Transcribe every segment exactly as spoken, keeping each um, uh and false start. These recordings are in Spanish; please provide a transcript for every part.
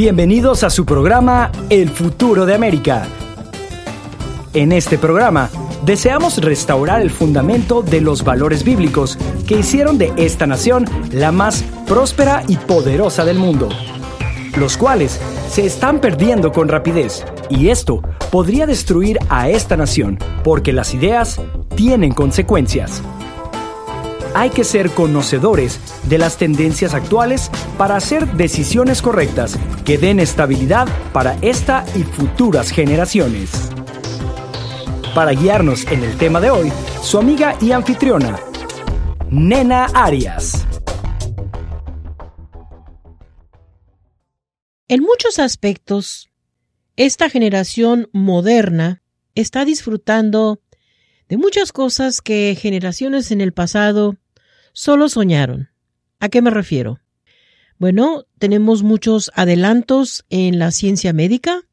Bienvenidos a su programa El Futuro de América. En este programa, deseamos restaurar el fundamento de los valores bíblicos que hicieron de esta nación la más próspera y poderosa del mundo, los cuales se están perdiendo con rapidez, y esto podría destruir a esta nación, porque las ideas tienen consecuencias. Hay que ser conocedores de las tendencias actuales para hacer decisiones correctas que den estabilidad para esta y futuras generaciones. Para guiarnos en el tema de hoy, su amiga y anfitriona, Nena Arias. En muchos aspectos, esta generación moderna está disfrutando de muchas cosas que generaciones en el pasado solo soñaron. ¿A qué me refiero? Bueno, tenemos muchos adelantos en la ciencia médica.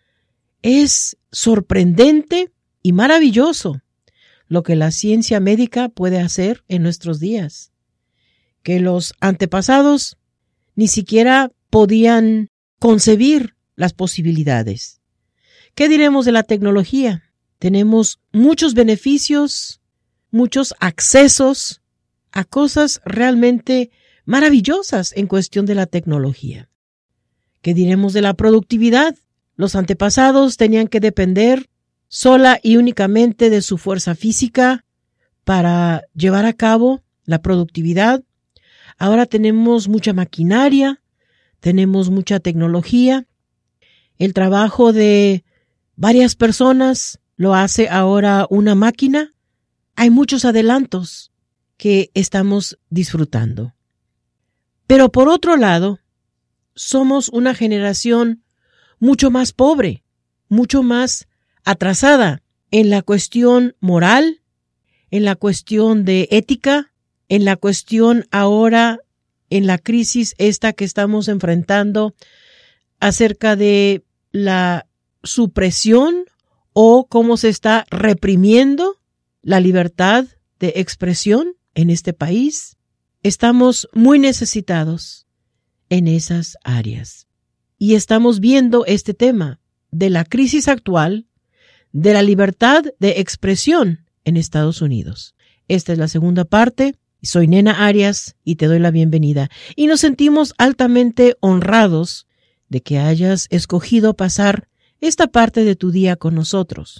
Es sorprendente y maravilloso lo que la ciencia médica puede hacer en nuestros días, que los antepasados ni siquiera podían concebir las posibilidades. ¿Qué diremos de la tecnología? Tenemos muchos beneficios, muchos accesos a cosas realmente maravillosas en cuestión de la tecnología. ¿Qué diremos de la productividad? Los antepasados tenían que depender sola y únicamente de su fuerza física para llevar a cabo la productividad. Ahora tenemos mucha maquinaria, tenemos mucha tecnología. El trabajo de varias personas lo hace ahora una máquina. Hay muchos adelantos que estamos disfrutando. Pero por otro lado, somos una generación mucho más pobre, mucho más atrasada en la cuestión moral, en la cuestión de ética, en la cuestión ahora, en la crisis esta que estamos enfrentando acerca de la supresión o cómo se está reprimiendo la libertad de expresión en este país. Estamos muy necesitados en esas áreas. Y estamos viendo este tema de la crisis actual de la libertad de expresión en Estados Unidos. Esta es la segunda parte. Soy Nena Arias y te doy la bienvenida. Y nos sentimos altamente honrados de que hayas escogido pasar esta parte de tu día con nosotros.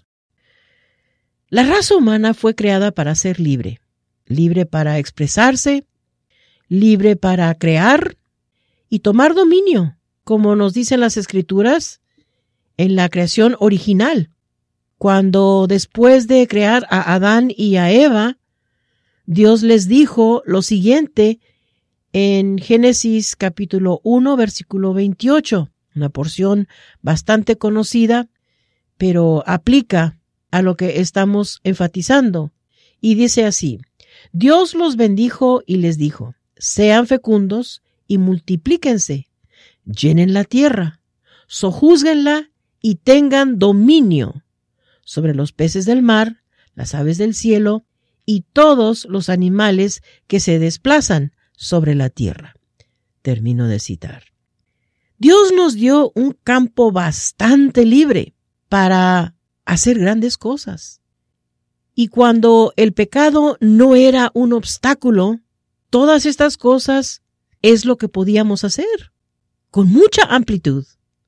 La raza humana fue creada para ser libre, libre para expresarse, libre para crear y tomar dominio, como nos dicen las Escrituras, en la creación original. Cuando después de crear a Adán y a Eva, Dios les dijo lo siguiente en Génesis capítulo uno, versículo veintiocho, una porción bastante conocida, pero aplica a lo que estamos enfatizando. Y dice así: Dios los bendijo y les dijo: sean fecundos y multiplíquense, llenen la tierra, sojúzguenla y tengan dominio sobre los peces del mar, las aves del cielo y todos los animales que se desplazan sobre la tierra. Termino de citar. Dios nos dio un campo bastante libre para hacer grandes cosas. Y cuando el pecado no era un obstáculo, todas estas cosas es lo que podíamos hacer, con mucha amplitud.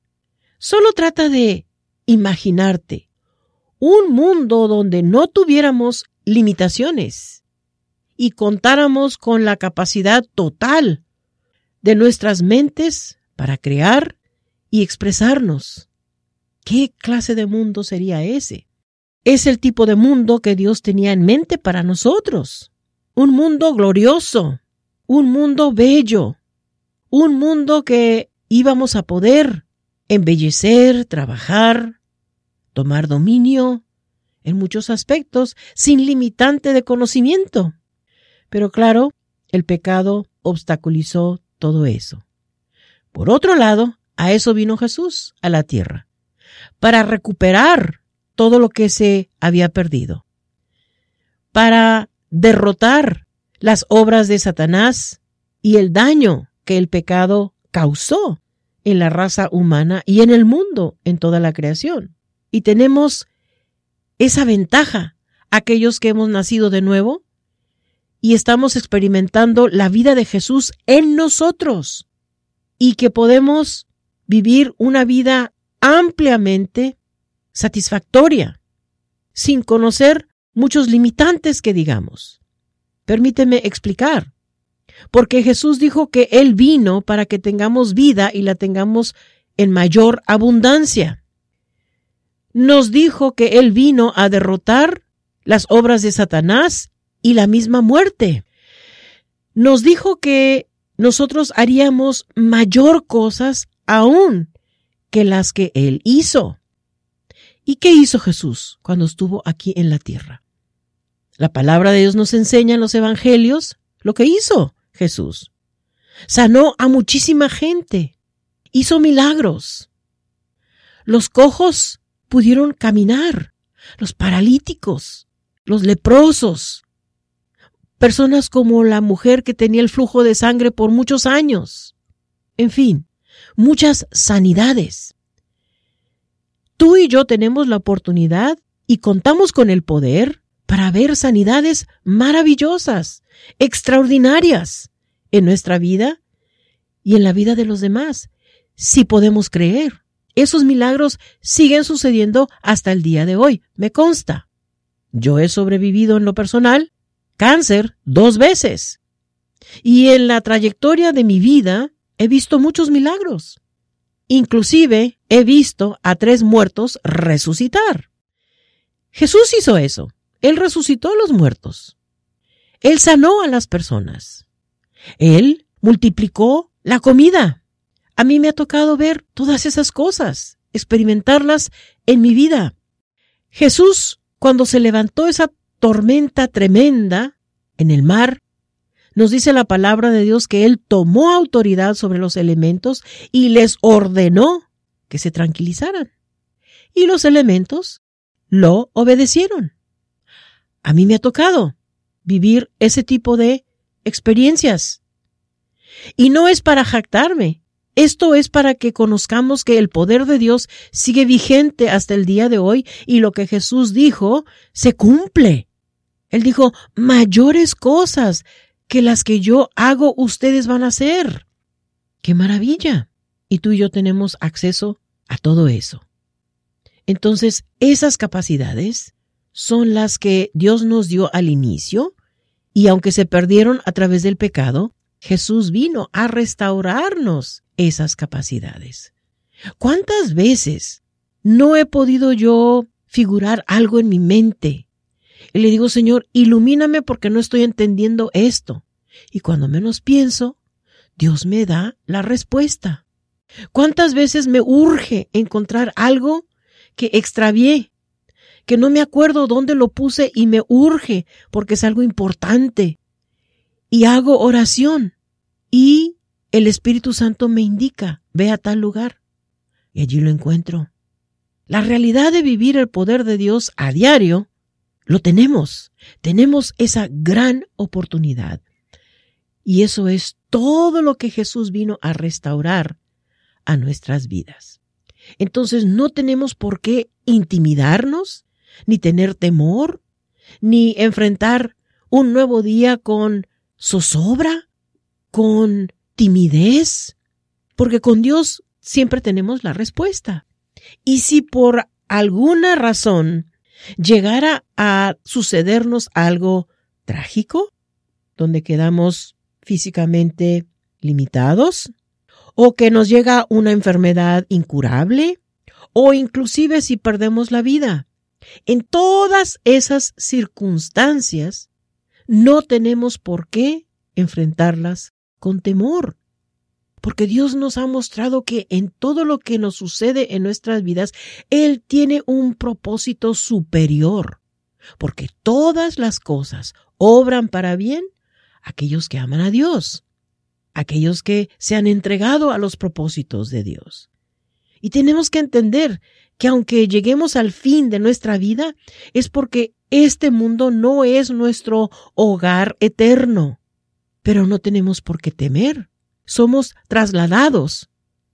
Solo trata de imaginarte un mundo donde no tuviéramos limitaciones y contáramos con la capacidad total de nuestras mentes para crear y expresarnos. ¿Qué clase de mundo sería ese? Es el tipo de mundo que Dios tenía en mente para nosotros. Un mundo glorioso, un mundo bello, un mundo que íbamos a poder embellecer, trabajar, tomar dominio en muchos aspectos, sin limitante de conocimiento. Pero claro, el pecado obstaculizó todo eso. Por otro lado, a eso vino Jesús a la tierra, para recuperar todo lo que se había perdido, para derrotar las obras de Satanás y el daño que el pecado causó en la raza humana y en el mundo, en toda la creación. Y tenemos esa ventaja, aquellos que hemos nacido de nuevo y estamos experimentando la vida de Jesús en nosotros y que podemos vivir una vida ampliamente satisfactoria, sin conocer muchos limitantes que digamos. Permíteme explicar. Porque Jesús dijo que Él vino para que tengamos vida y la tengamos en mayor abundancia. Nos dijo que Él vino a derrotar las obras de Satanás y la misma muerte. Nos dijo que nosotros haríamos mayor cosas aún que las que Él hizo. ¿Y qué hizo Jesús cuando estuvo aquí en la tierra? La palabra de Dios nos enseña en los evangelios lo que hizo Jesús. Sanó a muchísima gente. Hizo milagros. Los cojos pudieron caminar. Los paralíticos. Los leprosos. Personas como la mujer que tenía el flujo de sangre por muchos años. En fin, muchas sanidades. Tú y yo tenemos la oportunidad y contamos con el poder para ver sanidades maravillosas, extraordinarias en nuestra vida y en la vida de los demás, si podemos creer. Esos milagros siguen sucediendo hasta el día de hoy, me consta. Yo he sobrevivido en lo personal cáncer dos veces y en la trayectoria de mi vida he visto muchos milagros. Inclusive he visto a tres muertos resucitar. Jesús hizo eso. Él resucitó a los muertos. Él sanó a las personas. Él multiplicó la comida. A mí me ha tocado ver todas esas cosas, experimentarlas en mi vida. Jesús, cuando se levantó esa tormenta tremenda en el mar, nos dice la palabra de Dios que Él tomó autoridad sobre los elementos y les ordenó que se tranquilizaran. Y los elementos lo obedecieron. A mí me ha tocado vivir ese tipo de experiencias. Y no es para jactarme. Esto es para que conozcamos que el poder de Dios sigue vigente hasta el día de hoy y lo que Jesús dijo se cumple. Él dijo, mayores cosas que las que yo hago ustedes van a hacer. ¡Qué maravilla! Y tú y yo tenemos acceso a todo eso. Entonces, esas capacidades son las que Dios nos dio al inicio y aunque se perdieron a través del pecado, Jesús vino a restaurarnos esas capacidades. ¿Cuántas veces no he podido yo figurar algo en mi mente? Y le digo, Señor, ilumíname porque no estoy entendiendo esto. Y cuando menos pienso, Dios me da la respuesta. ¿Cuántas veces me urge encontrar algo que extravié, que no me acuerdo dónde lo puse y me urge porque es algo importante? Y hago oración y el Espíritu Santo me indica, ve a tal lugar y allí lo encuentro. La realidad de vivir el poder de Dios a diario, lo tenemos. Tenemos esa gran oportunidad. Y eso es todo lo que Jesús vino a restaurar a nuestras vidas. Entonces no tenemos por qué intimidarnos, ni tener temor, ni enfrentar un nuevo día con zozobra, con timidez, porque con Dios siempre tenemos la respuesta. Y si por alguna razón llegara a sucedernos algo trágico, donde quedamos físicamente limitados, o que nos llega una enfermedad incurable, o inclusive si perdemos la vida, en todas esas circunstancias no tenemos por qué enfrentarlas con temor, porque Dios nos ha mostrado que en todo lo que nos sucede en nuestras vidas, Él tiene un propósito superior, porque todas las cosas obran para bien a aquellos que aman a Dios, aquellos que se han entregado a los propósitos de Dios. Y tenemos que entender que aunque lleguemos al fin de nuestra vida, es porque este mundo no es nuestro hogar eterno, pero no tenemos por qué temer. Somos trasladados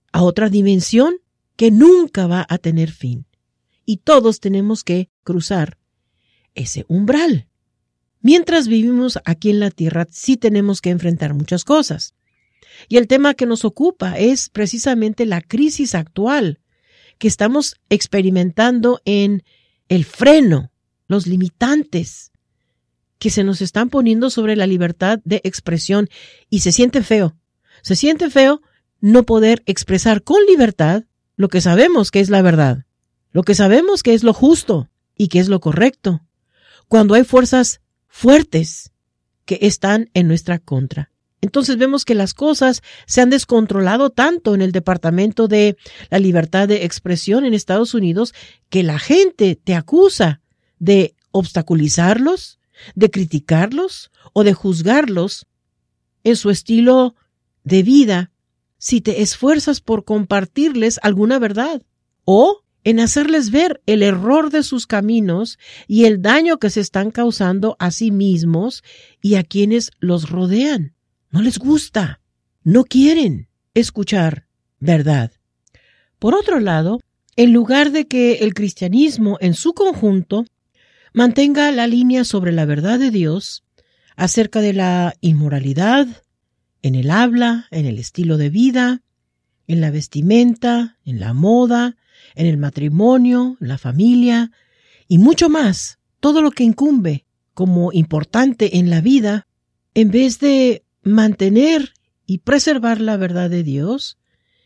a otra dimensión que nunca va a tener fin. Y todos tenemos que cruzar ese umbral. Mientras vivimos aquí en la tierra, sí tenemos que enfrentar muchas cosas. Y el tema que nos ocupa es precisamente la crisis actual que estamos experimentando en el freno, los limitantes que se nos están poniendo sobre la libertad de expresión. Y se siente feo. Se siente feo no poder expresar con libertad lo que sabemos que es la verdad, lo que sabemos que es lo justo y que es lo correcto, cuando hay fuerzas fuertes que están en nuestra contra. Entonces vemos que las cosas se han descontrolado tanto en el Departamento de la Libertad de Expresión en Estados Unidos que la gente te acusa de obstaculizarlos, de criticarlos o de juzgarlos en su estilo de vida si te esfuerzas por compartirles alguna verdad o en hacerles ver el error de sus caminos y el daño que se están causando a sí mismos y a quienes los rodean. No les gusta, no quieren escuchar verdad. Por otro lado, en lugar de que el cristianismo en su conjunto mantenga la línea sobre la verdad de Dios acerca de la inmoralidad, en el habla, en el estilo de vida, en la vestimenta, en la moda, en el matrimonio, en la familia y mucho más, todo lo que incumbe como importante en la vida, en vez de mantener y preservar la verdad de Dios,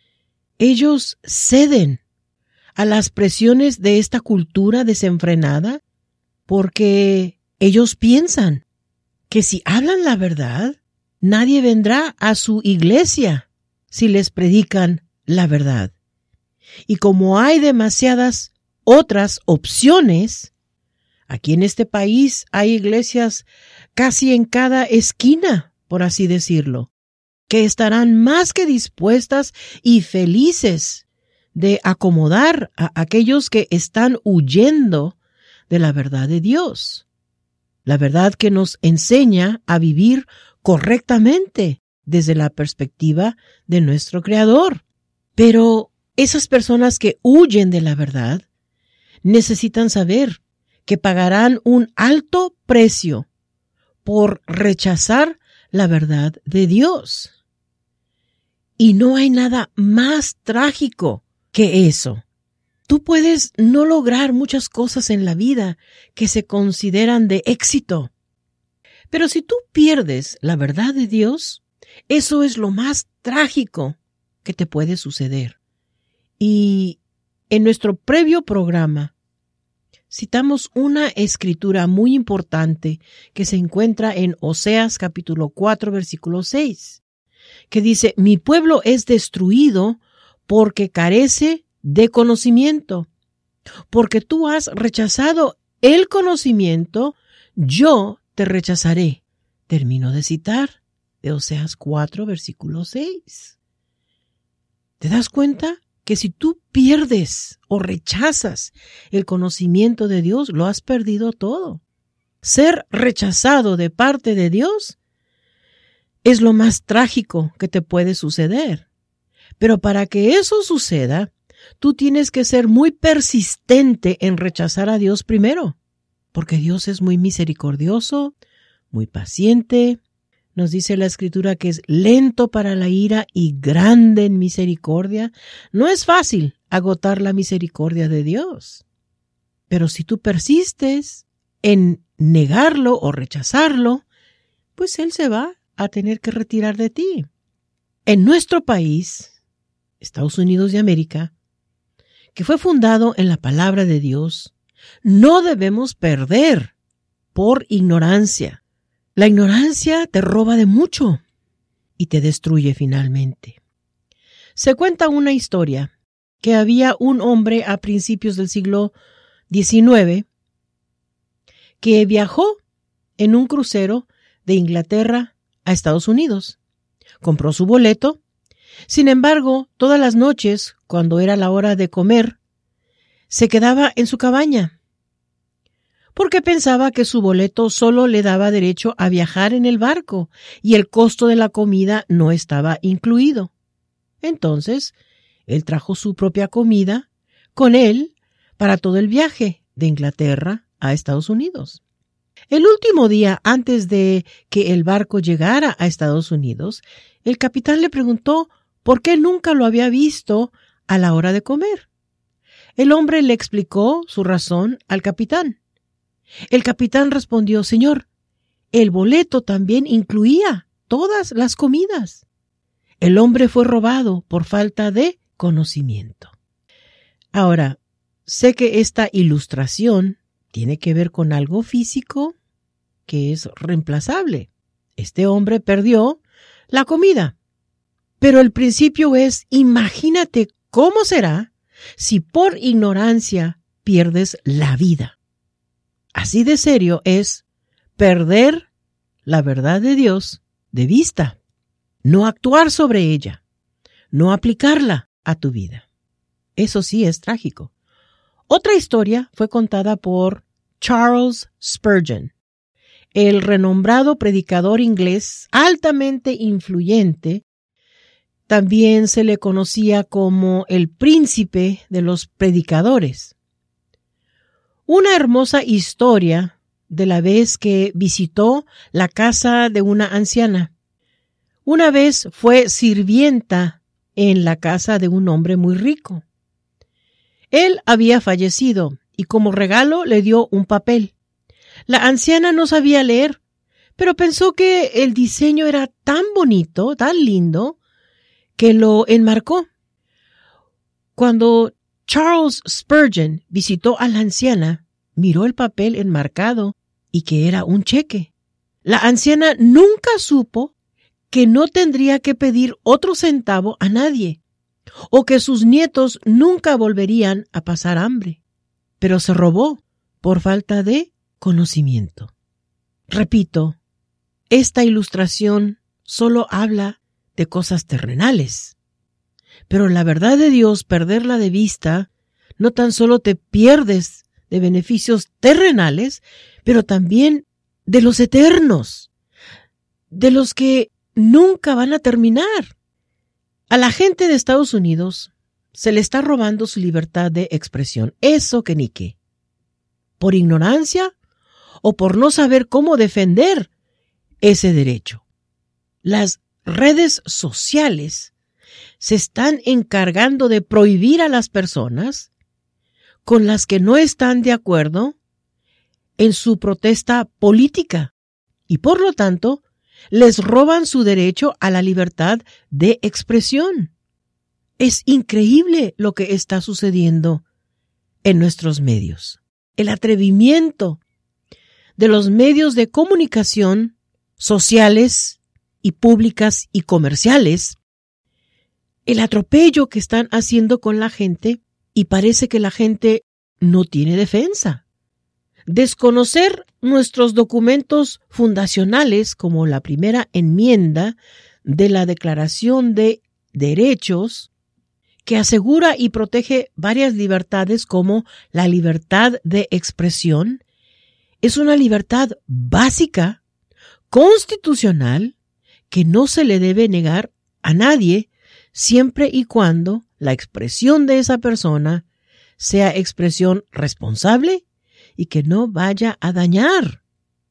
ellos ceden a las presiones de esta cultura desenfrenada porque ellos piensan que si hablan la verdad, nadie vendrá a su iglesia si les predican la verdad. Y como hay demasiadas otras opciones, aquí en este país hay iglesias casi en cada esquina, por así decirlo, que estarán más que dispuestas y felices de acomodar a aquellos que están huyendo de la verdad de Dios. La verdad que nos enseña a vivir correctamente desde la perspectiva de nuestro Creador. Pero esas personas que huyen de la verdad necesitan saber que pagarán un alto precio por rechazar la verdad de Dios. Y no hay nada más trágico que eso. Tú puedes no lograr muchas cosas en la vida que se consideran de éxito. Pero si tú pierdes la verdad de Dios, eso es lo más trágico que te puede suceder. Y en nuestro previo programa citamos una escritura muy importante que se encuentra en Oseas capítulo cuatro, versículo seis, que dice: mi pueblo es destruido porque carece de conocimiento. Porque tú has rechazado el conocimiento, yo te rechazaré. Termino de citar de Oseas cuatro, versículo seis. ¿Te das cuenta? Que si tú pierdes o rechazas el conocimiento de Dios, lo has perdido todo. Ser rechazado de parte de Dios es lo más trágico que te puede suceder. Pero para que eso suceda, tú tienes que ser muy persistente en rechazar a Dios primero, porque Dios es muy misericordioso, muy paciente. Nos dice la Escritura que es lento para la ira y grande en misericordia. No es fácil agotar la misericordia de Dios. Pero si tú persistes en negarlo o rechazarlo, pues Él se va a tener que retirar de ti. En nuestro país, Estados Unidos de América, que fue fundado en la palabra de Dios, no debemos perder por ignorancia. La ignorancia te roba de mucho y te destruye finalmente. Se cuenta una historia que había un hombre a principios del siglo diecinueve que viajó en un crucero de Inglaterra a Estados Unidos. Compró su boleto. Sin embargo, todas las noches, cuando era la hora de comer, se quedaba en su cabaña, porque pensaba que su boleto solo le daba derecho a viajar en el barco y el costo de la comida no estaba incluido. Entonces, Él trajo su propia comida con él para todo el viaje de Inglaterra a Estados Unidos. El último día antes de que el barco llegara a Estados Unidos, el capitán le preguntó por qué nunca lo había visto a la hora de comer. El hombre le explicó su razón al capitán. El capitán respondió: Señor, el boleto también incluía todas las comidas. El hombre fue robado por falta de conocimiento. Ahora, sé que esta ilustración tiene que ver con algo físico que es reemplazable. Este hombre perdió la comida. Pero el principio es: imagínate cómo será si por ignorancia pierdes la vida. Así de serio es perder la verdad de Dios de vista, no actuar sobre ella, no aplicarla a tu vida. Eso sí es trágico. Otra historia fue contada por Charles Spurgeon, el renombrado predicador inglés altamente influyente. También se le conocía como el príncipe de los predicadores. Una hermosa historia de la vez que visitó la casa de una anciana. Una vez fue sirvienta en la casa de un hombre muy rico. Él había fallecido y como regalo le dio un papel. La anciana no sabía leer, pero pensó que el diseño era tan bonito, tan lindo, que lo enmarcó. Cuando Charles Spurgeon visitó a la anciana, miró el papel enmarcado y que era un cheque. La anciana nunca supo que no tendría que pedir otro centavo a nadie, o que sus nietos nunca volverían a pasar hambre, pero se robó por falta de conocimiento. Repito, esta ilustración solo habla de cosas terrenales, pero la verdad de Dios, perderla de vista, no tan solo te pierdes de beneficios terrenales, pero también de los eternos, de los que nunca van a terminar. A la gente de Estados Unidos se le está robando su libertad de expresión. Eso que ni qué. ¿Por ignorancia o por no saber cómo defender ese derecho? Las redes sociales se están encargando de prohibir a las personas con las que no están de acuerdo en su protesta política y por lo tanto les roban su derecho a la libertad de expresión. Es increíble lo que está sucediendo en nuestros medios. El atrevimiento de los medios de comunicación sociales y públicas y comerciales, el atropello que están haciendo con la gente y parece que la gente no tiene defensa. Desconocer nuestros documentos fundacionales como la primera enmienda de la Declaración de Derechos, que asegura y protege varias libertades como la libertad de expresión, es una libertad básica, constitucional, que no se le debe negar a nadie siempre y cuando la expresión de esa persona sea expresión responsable y que no vaya a dañar.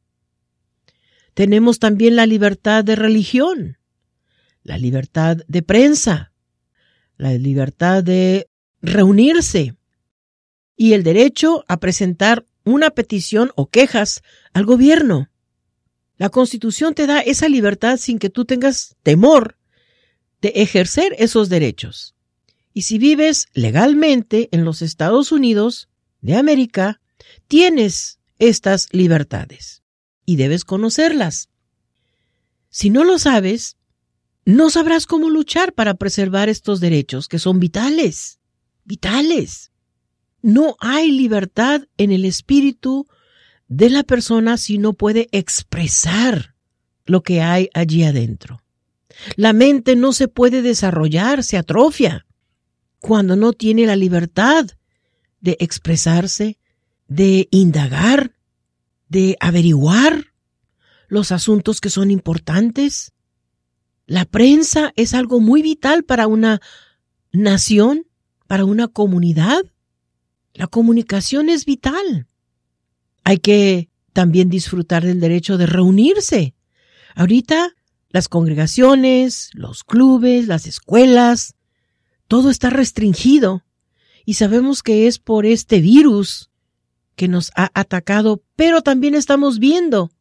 Tenemos también la libertad de religión, la libertad de prensa, la libertad de reunirse y el derecho a presentar una petición o quejas al gobierno. La Constitución te da esa libertad sin que tú tengas temor de ejercer esos derechos. Y si vives legalmente en los Estados Unidos de América, tienes estas libertades y debes conocerlas. Si no lo sabes, no sabrás cómo luchar para preservar estos derechos que son vitales, vitales. No hay libertad en el espíritu de la persona si no puede expresar lo que hay allí adentro. La mente no se puede desarrollar, se atrofia cuando no tiene la libertad de expresarse, de indagar, de averiguar los asuntos que son importantes. La prensa es algo muy vital para una nación, para una comunidad, la comunicación es vital. Hay que también disfrutar del derecho de reunirse. Ahorita las congregaciones, los clubes, las escuelas, todo está restringido y sabemos que es por este virus que nos ha atacado, pero también estamos viendo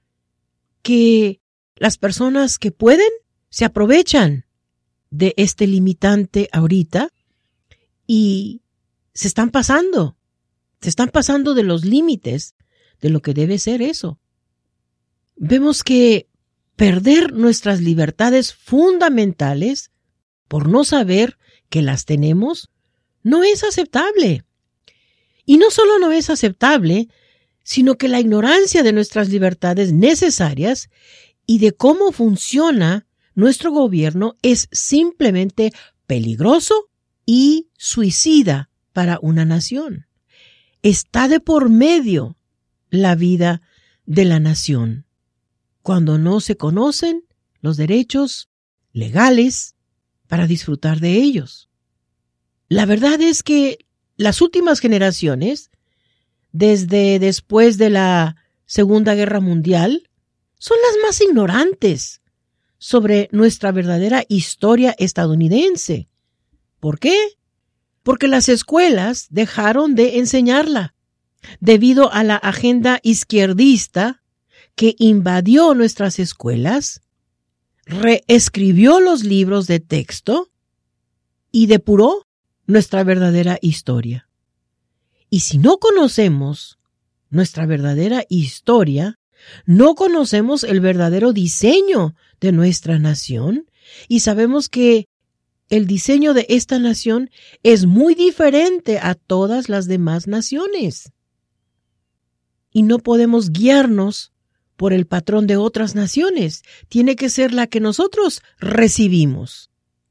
que las personas que pueden se aprovechan de este limitante ahorita y se están pasando, se están pasando de los límites de lo que debe ser eso. Vemos que perder nuestras libertades fundamentales por no saber que las tenemos no es aceptable. Y no solo no es aceptable, sino que la ignorancia de nuestras libertades necesarias y de cómo funciona nuestro gobierno es simplemente peligroso y suicida para una nación. Está de por medio la vida de la nación. Cuando no se conocen los derechos legales para disfrutar de ellos. La verdad es que las últimas generaciones, desde después de la Segunda Guerra Mundial, son las más ignorantes sobre nuestra verdadera historia estadounidense. ¿Por qué? Porque las escuelas dejaron de enseñarla debido a la agenda izquierdista que invadió nuestras escuelas, reescribió los libros de texto y depuró nuestra verdadera historia. Y si no conocemos nuestra verdadera historia, no conocemos el verdadero diseño de nuestra nación y sabemos que el diseño de esta nación es muy diferente a todas las demás naciones. Y no podemos guiarnos por el patrón de otras naciones. Tiene que ser la que nosotros recibimos.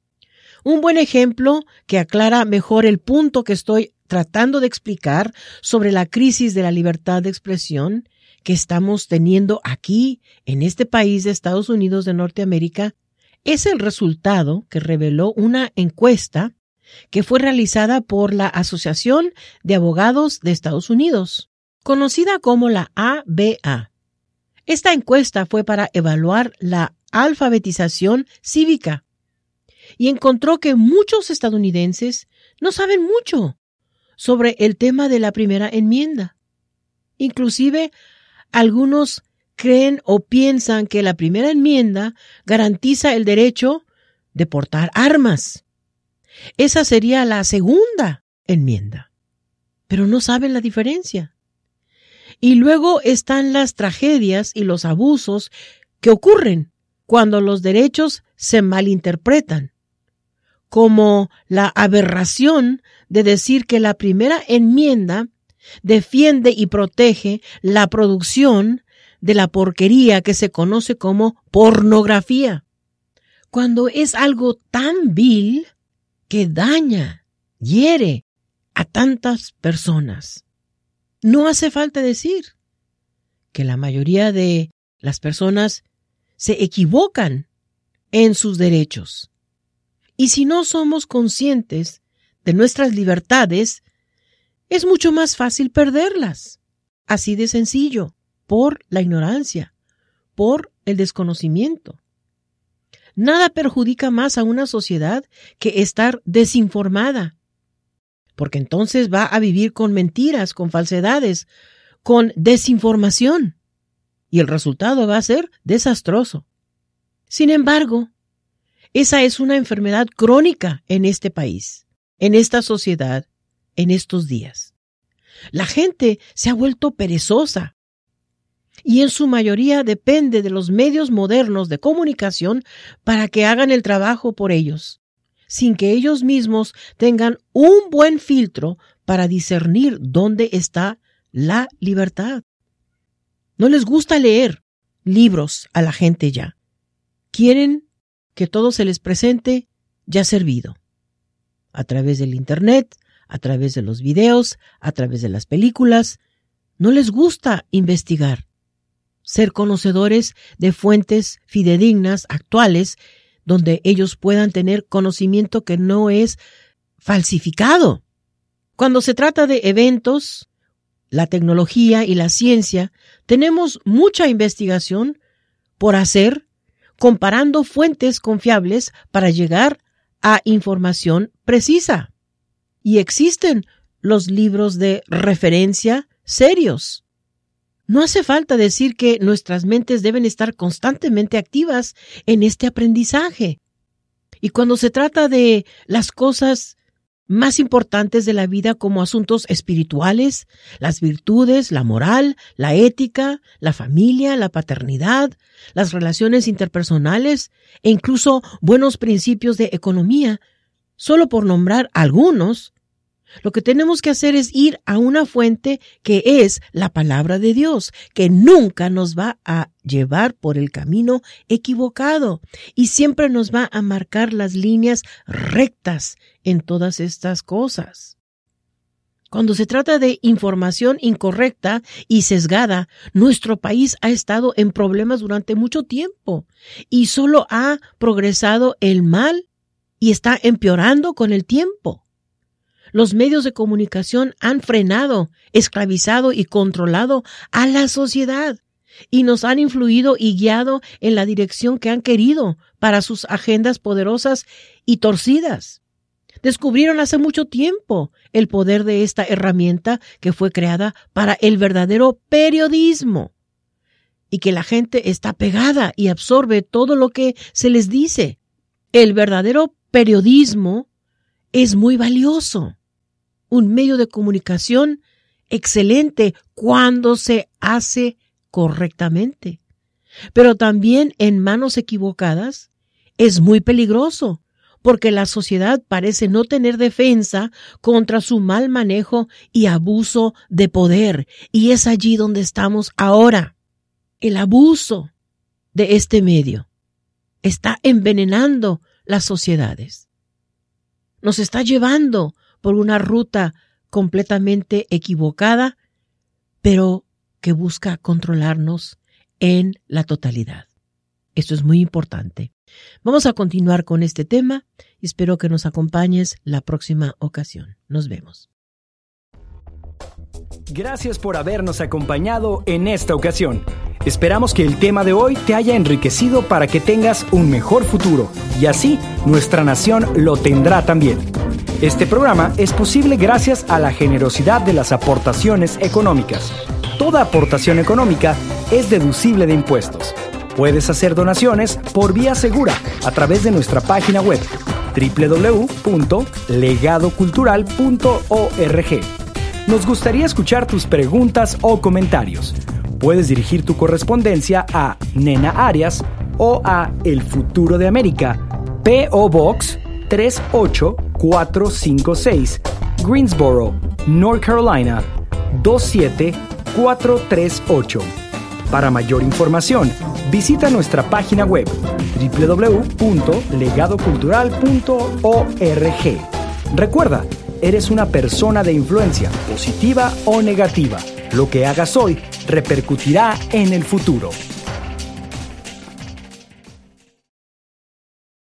Un buen ejemplo que aclara mejor el punto que estoy tratando de explicar sobre la crisis de la libertad de expresión que estamos teniendo aquí en este país de Estados Unidos de Norteamérica es el resultado que reveló una encuesta que fue realizada por la Asociación de Abogados de Estados Unidos, conocida como la A B A. Esta encuesta fue para evaluar la alfabetización cívica y encontró que muchos estadounidenses no saben mucho sobre el tema de la primera enmienda. Inclusive, algunos creen o piensan que la primera enmienda garantiza el derecho de portar armas. Esa sería la segunda enmienda, pero no saben la diferencia. Y luego están las tragedias y los abusos que ocurren cuando los derechos se malinterpretan, como la aberración de decir que la primera enmienda defiende y protege la producción de la porquería que se conoce como pornografía, cuando es algo tan vil que daña, hiere a tantas personas. No hace falta decir que la mayoría de las personas se equivocan en sus derechos. Y si no somos conscientes de nuestras libertades, es mucho más fácil perderlas. Así de sencillo, por la ignorancia, por el desconocimiento. Nada perjudica más a una sociedad que estar desinformada, porque entonces va a vivir con mentiras, con falsedades, con desinformación, y el resultado va a ser desastroso. Sin embargo, esa es una enfermedad crónica en este país, en esta sociedad, en estos días. La gente se ha vuelto perezosa y en su mayoría depende de los medios modernos de comunicación para que hagan el trabajo por ellos, sin que ellos mismos tengan un buen filtro para discernir dónde está la libertad. No les gusta leer libros a la gente ya. Quieren que todo se les presente ya servido, a través del internet, a través de los videos, a través de las películas. No les gusta investigar, ser conocedores de fuentes fidedignas, actuales, donde ellos puedan tener conocimiento que no es falsificado. Cuando se trata de eventos, la tecnología y la ciencia, tenemos mucha investigación por hacer, comparando fuentes confiables para llegar a información precisa. Y existen los libros de referencia serios. No hace falta decir que nuestras mentes deben estar constantemente activas en este aprendizaje. Y cuando se trata de las cosas más importantes de la vida como asuntos espirituales, las virtudes, la moral, la ética, la familia, la paternidad, las relaciones interpersonales e incluso buenos principios de economía, solo por nombrar algunos, lo que tenemos que hacer es ir a una fuente que es la palabra de Dios, que nunca nos va a llevar por el camino equivocado y siempre nos va a marcar las líneas rectas en todas estas cosas. Cuando se trata de información incorrecta y sesgada, nuestro país ha estado en problemas durante mucho tiempo y solo ha progresado el mal y está empeorando con el tiempo. Los medios de comunicación han frenado, esclavizado y controlado a la sociedad y nos han influido y guiado en la dirección que han querido para sus agendas poderosas y torcidas. Descubrieron hace mucho tiempo el poder de esta herramienta que fue creada para el verdadero periodismo y que la gente está pegada y absorbe todo lo que se les dice. El verdadero periodismo es muy valioso. Un medio de comunicación excelente cuando se hace correctamente. Pero también en manos equivocadas es muy peligroso, porque la sociedad parece no tener defensa contra su mal manejo y abuso de poder. Y es allí donde estamos ahora. El abuso de este medio está envenenando las sociedades. Nos está llevando por una ruta completamente equivocada, pero que busca controlarnos en la totalidad. Esto es muy importante. Vamos a continuar con este tema y espero que nos acompañes la próxima ocasión. Nos vemos. Gracias por habernos acompañado en esta ocasión. Esperamos que el tema de hoy te haya enriquecido para que tengas un mejor futuro y así nuestra nación lo tendrá también. Este programa es posible gracias a la generosidad de las aportaciones económicas. Toda aportación económica es deducible de impuestos. Puedes hacer donaciones por vía segura a través de nuestra página web doble u doble u doble u punto legado cultural punto org. Nos gustaría escuchar tus preguntas o comentarios. Puedes dirigir tu correspondencia a Nena Arias o a El Futuro de América, P O Box tres ocho cuatro cinco seis, Greensboro, North Carolina dos siete cuatro tres ocho. Para mayor información, visita nuestra página web doble u doble u doble u punto legado cultural punto org. Recuerda, eres una persona de influencia, positiva o negativa. Lo que hagas hoy repercutirá en el futuro.